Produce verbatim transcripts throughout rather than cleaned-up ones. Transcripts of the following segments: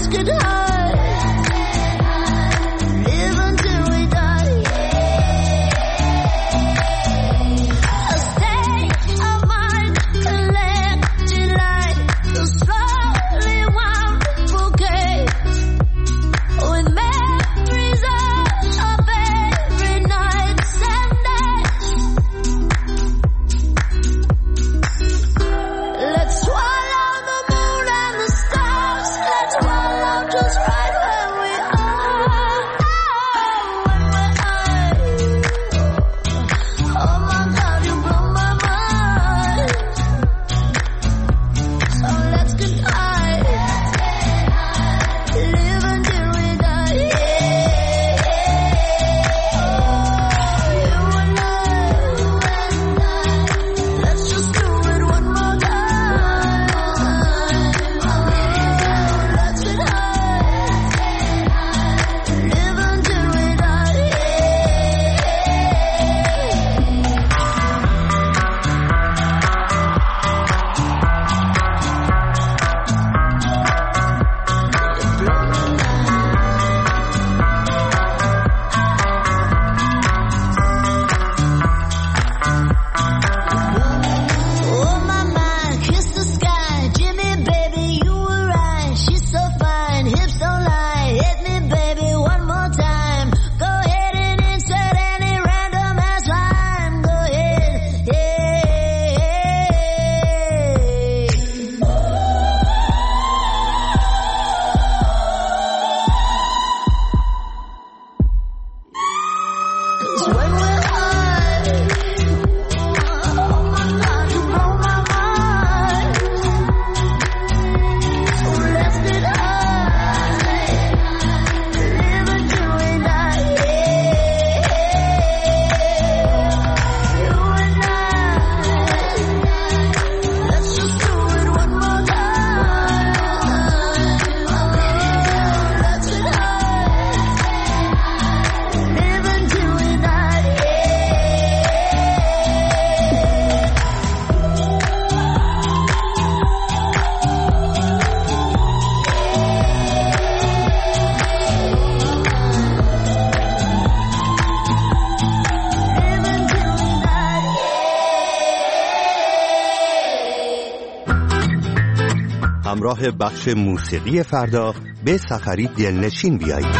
همراه بخش موسیقی فردا به سفری دلنشین بیایید.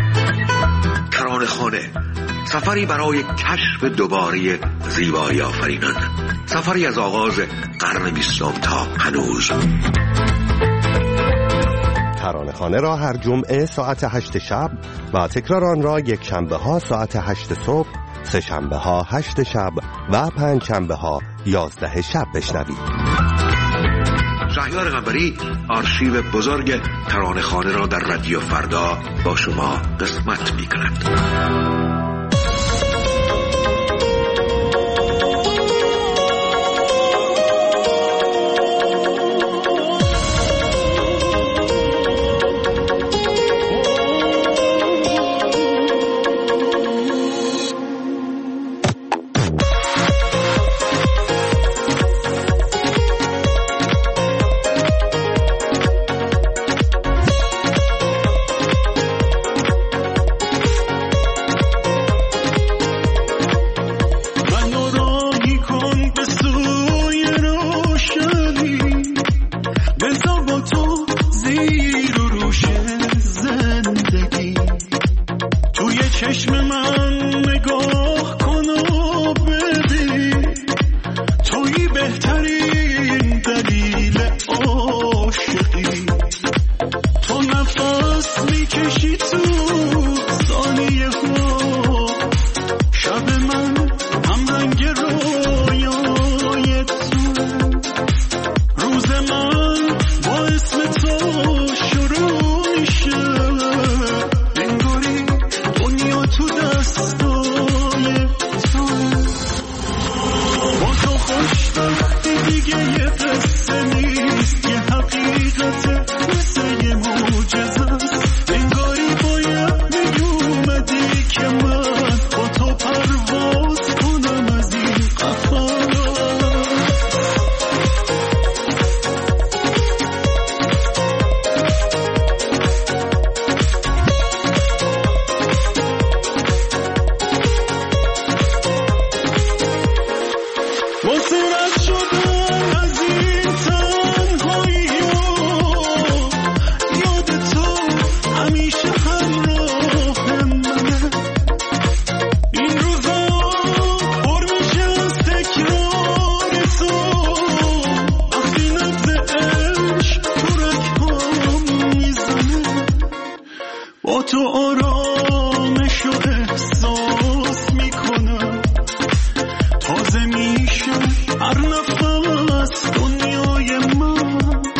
ترانه خانه، سفری برای کشف دوباره زیبایی آفرینان، سفری از آغاز قرن بیستم تا هنوز. ترانه خانه را هر جمعه ساعت هشت شب و تکرار آن را یک شنبه ها ساعت هشت صبح، سه شنبه ها هشت شب و پنج شنبه ها یازده شب بشنوید. شهریار قنبری آرشیو بزرگ ترانه خانه را در رادیو فردا با شما قسمت می کند. تو دست تو آرامش و احساس میکنم، تازه میشم هر نفس دنیای من،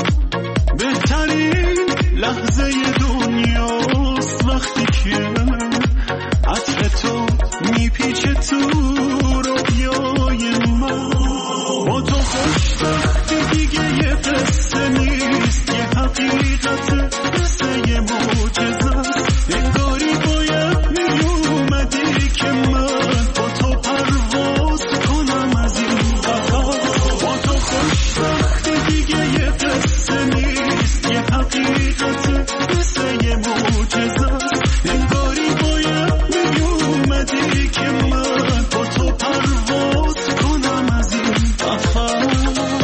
بهترین لحظه دنیاست وقتی که عطر تو میپیچه تو رویای من. با تو خوشبختی دیگه یه قصه نیست، یه حقیقت قصه یه معجزه است. انگاری باید میومدی که من با تو پرواز کنم از این قفس. با تو خوشبختی دیگه یه قصه نیست، یه حقیقت قصه یه معجزه است. انگاری باید میومدی که من با تو پرواز کنم از این قفس.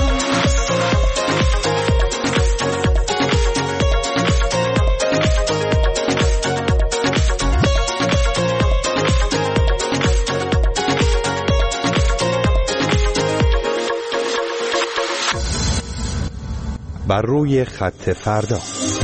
بر روی خط فردا.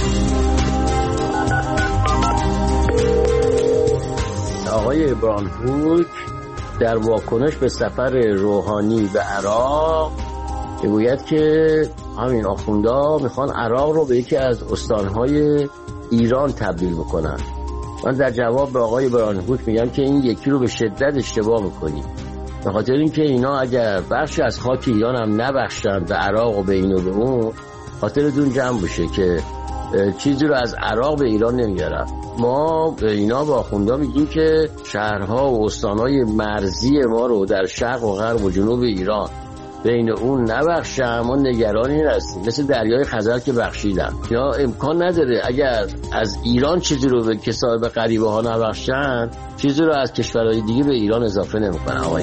آقای برانهوک در واکنش به سفر روحانی به عراق میگوید که همین آخوندا میخوان عراق رو به یکی از استانهای ایران تبدیل بکنن. من در جواب به آقای برانهوک میگم که این یکی رو به شدت اشتباه میکنی، به خاطر اینکه اینا اگر بخشی از خاک ایران هم نبخشن به عراق و به این و به اون، خاطرتون جمع بشه که چیزی رو از عراق به ایران نمیارن. ما به اینا با آخوندا میگیم که شهرها و استانهای مرزی ما رو در شرق و غرب و جنوب ایران بین اون نبخشن، ما نگران این هستیم، مثل دریای خزر که بخشیدن. یا امکان نداره اگر از ایران چیزی رو به کسای به غریبه ها نبخشن، چیزی رو از کشورهای دیگه به ایران اضافه نمیکنن. آقای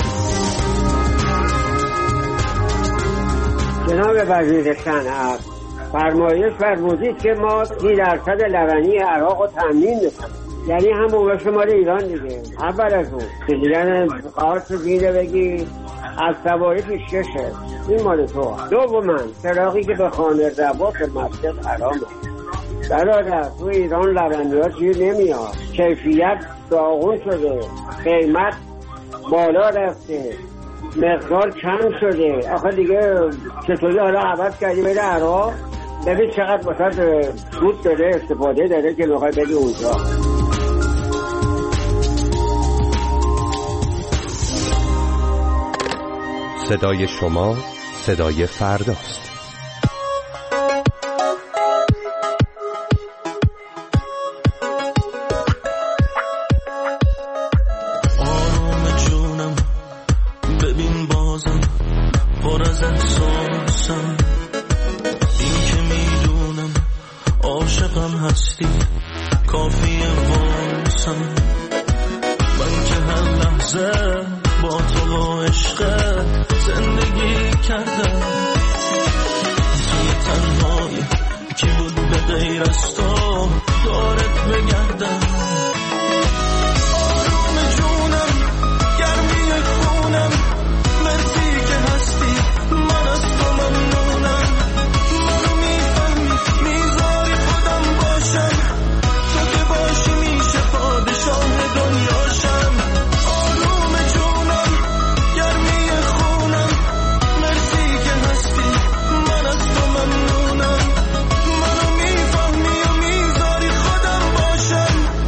جناب وزیر صنعت، فرمایش فرمودید که ما سی درصد لبنی عراق رو تامین میکنیم، یعنی هم موقع شمال ایران دیگه. اول از اون که دیگه قارس دیده بگی از سواری پیشکشه، این مال تو. دوماً چراغی که به خانه روا به مسجد حرامه. برادر تو ایران لبنی ها چیز نمیاد، کیفیت داغون شده، قیمت بالا رفته، مقدار کم شده. آخه دیگه چطوری حالا عوض کردی بره عراق؟ ببین چقدر واسه سود داره، استفاده داره که میخوای بدی اونجا. صدای شما صدای فرداست. آروم جونم ببین بازم پر از احساسم، این که میدونم عاشقم هستی کافیه واسم. من که هر لحظه با تو و عشقت زندگی کردم، توی تنهایی کی بود به غیر از تو دارت بگردم. آروم جونم گرمی خونم، مرسی که هستی من از تو ممنونم. منو میفهمی میذاری خودم باشم، تو که باشی میشه پادشاه دنیاشم. آروم جونم گرمی خونم، مرسی که هستی من از تو ممنونم. منو میفهمی و میذاری خودم باشم،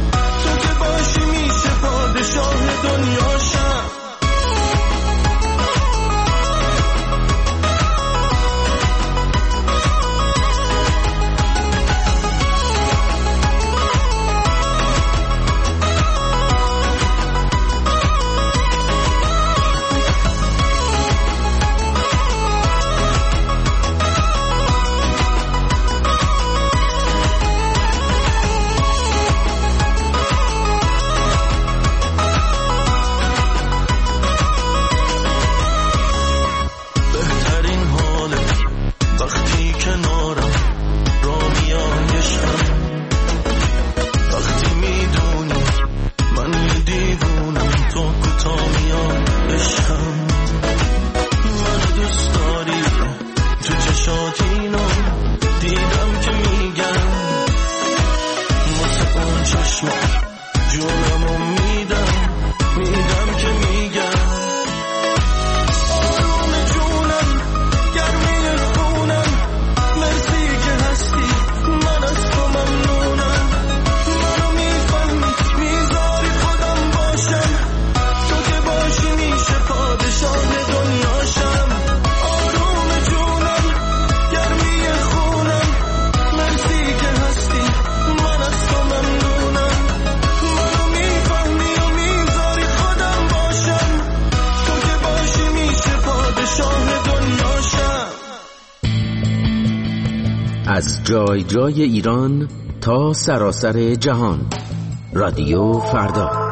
جای جای ایران تا سراسر جهان. رادیو فردا.